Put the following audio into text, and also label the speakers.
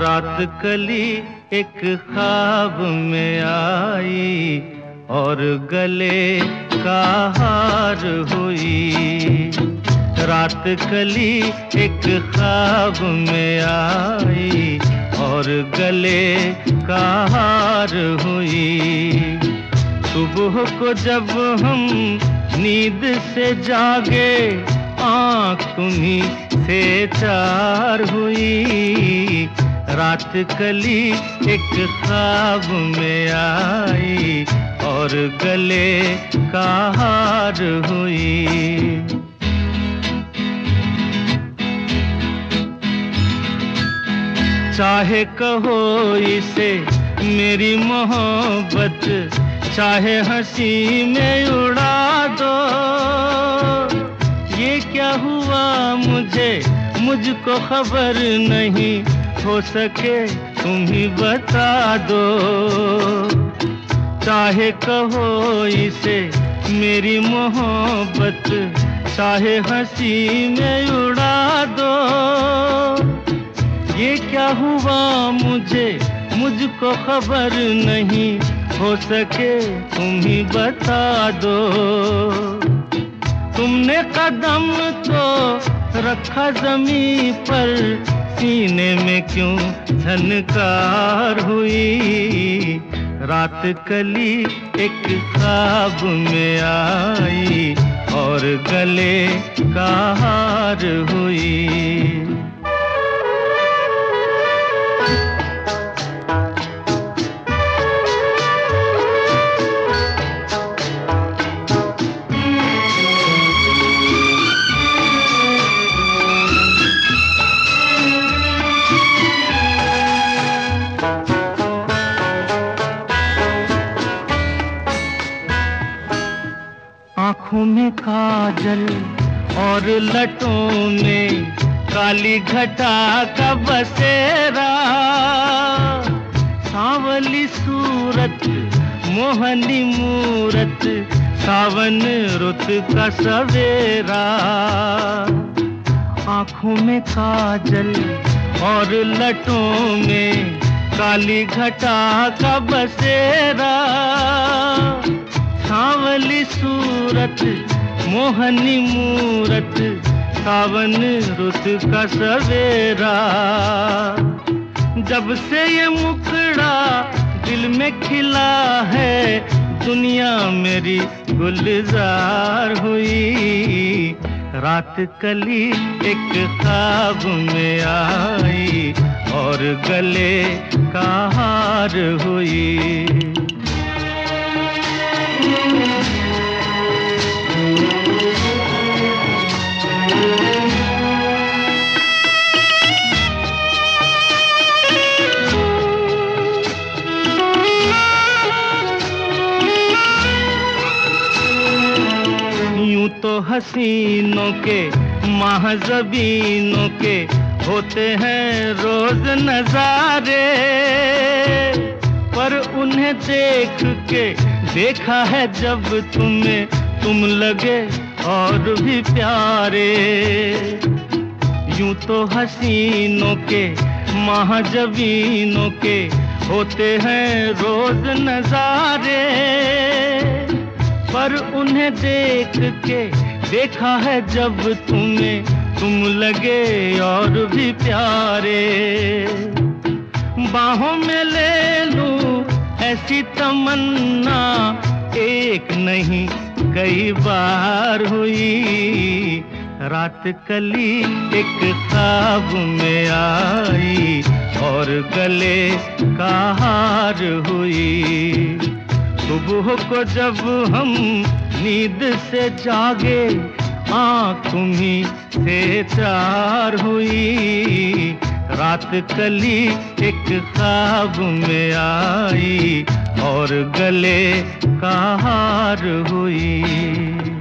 Speaker 1: रात कली एक ख्वाब में आई और गले का हार हुई। रात कली एक ख्वाब में आई और गले का हार हुई। सुबह को जब हम नींद से जागे आँख तुम्हीं से चार हुई। रात कली एक ख्वाब में आई और गले का हार हुई। चाहे कहो इसे मेरी मोहब्बत, चाहे हंसी में उड़ा दो। ये क्या हुआ मुझको खबर नहीं, हो सके तुम ही बता दो। चाहे कहो इसे मेरी मोहब्बत, चाहे हंसी में उड़ा दो। ये क्या हुआ मुझको खबर नहीं, हो सके तुम ही बता दो। तुमने कदम तो रखा ज़मीं पर, सीने में क्यों झनकार हुई। रात कली एक ख्वाब में आई और गले का हार हुई। आँखों में काजल और लटों में काली घटा का बसेरा। सांवली सूरत मोहनी मूरत, सावन रुत का सवेरा। आँखों में काजल और लटों में काली घटा का बसेरा। सांवली सूरत मोहनी मूरत, सावन रुत का सवेरा। जब से ये मुखड़ा दिल में खिला है, दुनिया मेरी गुलजार हुई। रात कली एक ख्वाब में आई और गले का हार हुई। यूं तो हसीनों के महज़बीनों के होते हैं रोज नजारे, पर उन्हें देख के देखा है जब तुम्हें, तुम लगे और भी प्यारे। यूं तो हसीनों के महज़बीनों के होते हैं रोज नजारे, पर उन्हें देख के देखा है जब तुम्हें, तुम लगे और भी प्यारे। बाहों में ले लूं ऐसी तमन्ना, एक नहीं कई बार हुई। रात कली एक ख्वाब में आई और गले का हार हुई। सुबह को जब हम नींद से जागे आँख तुम्हीं से चार हुई। रात कली एक ख्वाब में आई और गले का हार हुई।